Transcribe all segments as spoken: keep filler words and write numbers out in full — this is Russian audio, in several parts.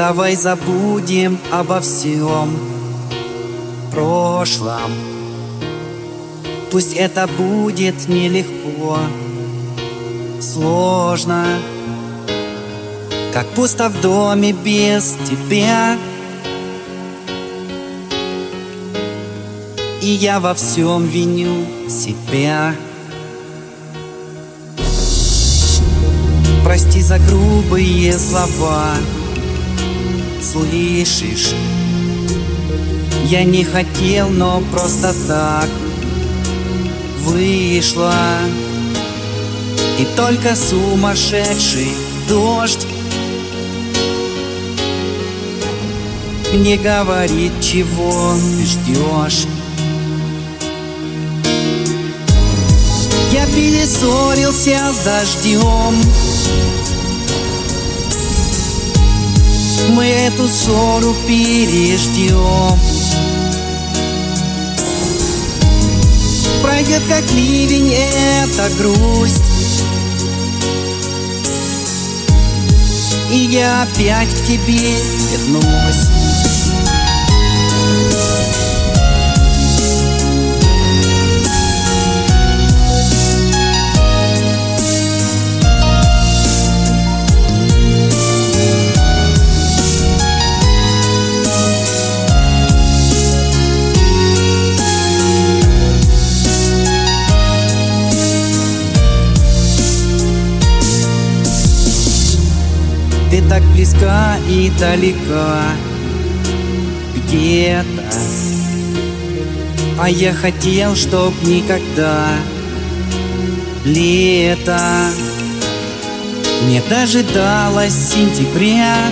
Давай забудем обо всем прошлом. Пусть это будет нелегко, сложно, как пусто в доме без тебя. И я во всем виню себя. Прости за грубые слова, слышишь? Я не хотел, но просто так вышло. И только сумасшедший дождь мне говорит, чего ты ждешь. Я перессорился с дождем. Мы эту ссору переждем. Пройдет как ливень эта грусть, и я опять к тебе вернусь. Ты так близка и далека где-то, а я хотел, чтоб никогда лето не дожидалось сентября,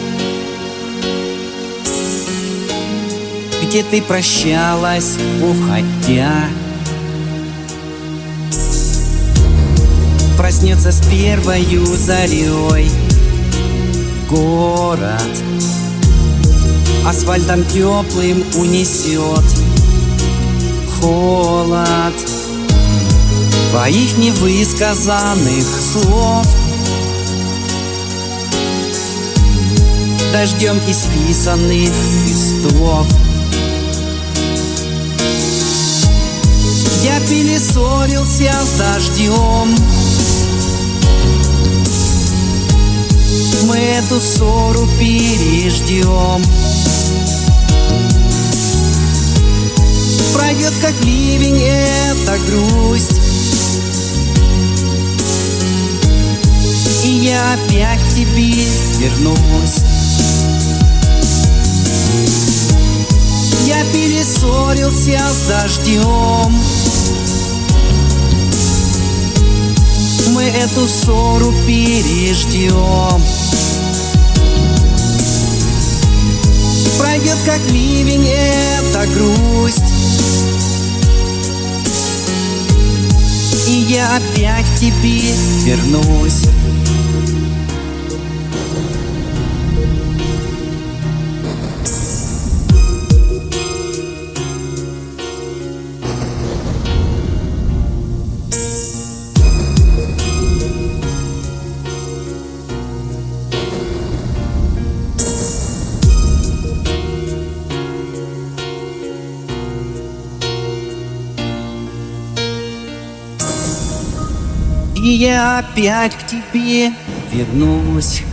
где ты прощалась, уходя. Проснется с первою зарей город, асфальтом теплым унесет холод твоих невысказанных слов. Дождем исписанных листов я перессорился с дождем. Мы эту ссору переждем. Пройдет как ливень эта грусть, и я опять к тебе вернусь. Я перессорился с дождем. Мы эту ссору переждем. Пройдет как ливень эта грусть, и я опять к тебе вернусь. И я опять к тебе вернусь.